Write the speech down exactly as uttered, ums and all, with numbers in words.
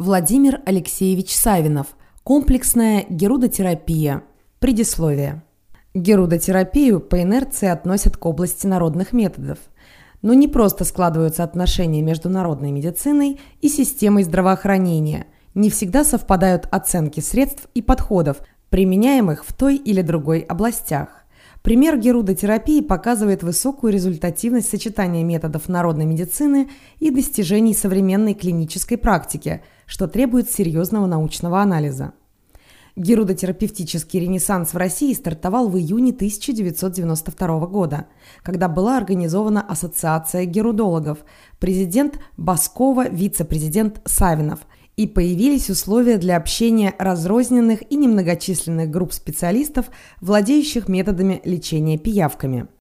Владимир Алексеевич Савинов. Комплексная герудотерапия. Предисловие. Герудотерапию по инерции относят к области народных методов. Но не просто складываются отношения между народной медициной и системой здравоохранения. Не всегда совпадают оценки средств и подходов, применяемых в той или другой областях. Пример герудотерапии показывает высокую результативность сочетания методов народной медицины и достижений современной клинической практики, что требует серьезного научного анализа. Герудотерапевтический ренессанс в России стартовал в июне тысяча девятьсот девяносто второго года, когда была организована Ассоциация герудологов, президент Баскова, вице-президент Савинов, и появились условия для общения разрозненных и немногочисленных групп специалистов, владеющих методами лечения пиявками.